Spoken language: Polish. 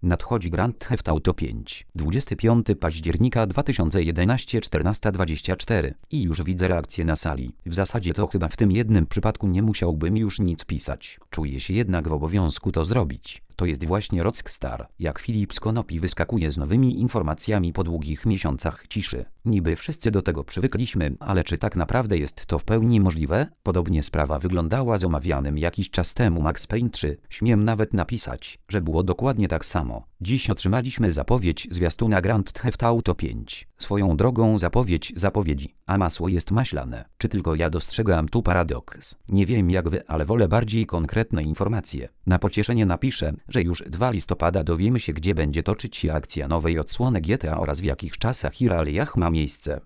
Nadchodzi Grand Theft Auto 5. 25 października 2011 14:24. I już widzę reakcję na sali. W zasadzie to chyba w tym jednym przypadku nie musiałbym już nic pisać. Czuję się jednak w obowiązku to zrobić. To jest właśnie Rockstar. Jak Filip z Konopi wyskakuje z nowymi informacjami po długich miesiącach ciszy. Niby wszyscy do tego przywykliśmy, ale czy tak naprawdę jest to w pełni możliwe? Podobnie sprawa wyglądała z omawianym jakiś czas temu Max Payne 3. Śmiem nawet napisać, że było dokładnie tak samo. Dziś otrzymaliśmy zapowiedź zwiastuna Grand Theft Auto 5. Swoją drogą zapowiedź zapowiedzi, a masło jest maślane. Czy tylko ja dostrzegam tu paradoks? Nie wiem jak wy, ale wolę bardziej konkretne informacje. Na pocieszenie napiszę, że już 2 listopada dowiemy się, gdzie będzie toczyć się akcja nowej odsłony GTA oraz w jakich czasach i realiach ma miejsce.